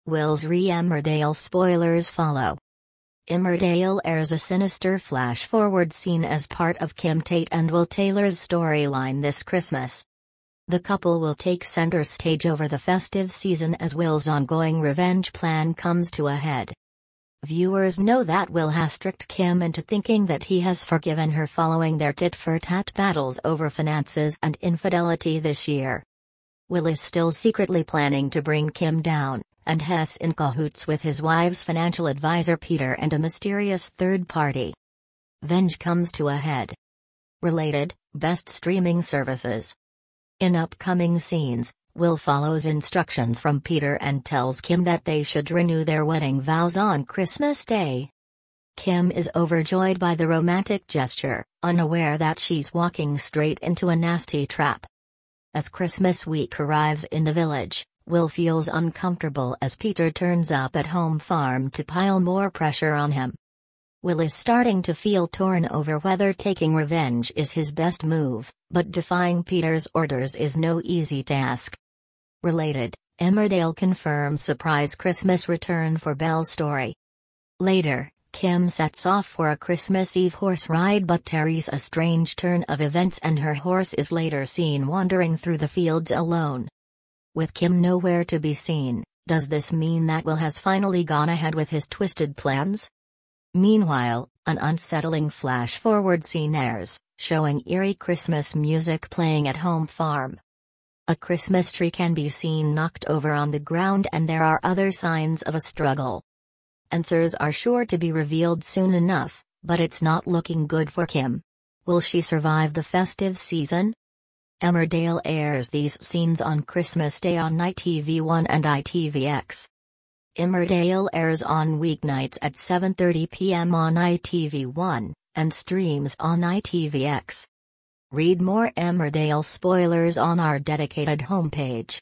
Will's re-Emmerdale spoilers follow. Emmerdale airs a sinister flash-forward scene as part of Kim Tate and Will Taylor's storyline this Christmas. The couple will take center stage over the festive season as Will's ongoing revenge plan comes to a head. Viewers know that Will has tricked Kim into thinking that he has forgiven her following their tit-for-tat battles over finances and infidelity this year. Will is still secretly planning to bring Kim down, and Hess in cahoots with his wife's financial advisor Peter and a mysterious third party. Venge comes to a head. Related, best streaming services. In upcoming scenes, Will follows instructions from Peter and tells Kim that they should renew their wedding vows on Christmas Day. Kim is overjoyed by the romantic gesture, unaware that she's walking straight into a nasty trap. As Christmas week arrives in the village, Will feels uncomfortable as Peter turns up at home farm to pile more pressure on him. Will is starting to feel torn over whether taking revenge is his best move, but defying Peter's orders is no easy task. Related, Emmerdale confirms surprise Christmas return for Belle's story. Later, Kim sets off for a Christmas Eve horse ride but tarries a strange turn of events and her horse is later seen wandering through the fields alone. With Kim nowhere to be seen, does this mean that Will has finally gone ahead with his twisted plans? Meanwhile, an unsettling flash-forward scene airs, showing eerie Christmas music playing at home farm. A Christmas tree can be seen knocked over on the ground and there are other signs of a struggle. Answers are sure to be revealed soon enough, but it's not looking good for Kim. Will she survive the festive season? Emmerdale airs these scenes on Christmas Day on ITV1 and ITVX. Emmerdale airs on weeknights at 7:30 p.m. on ITV1, and streams on ITVX. Read more Emmerdale spoilers on our dedicated homepage.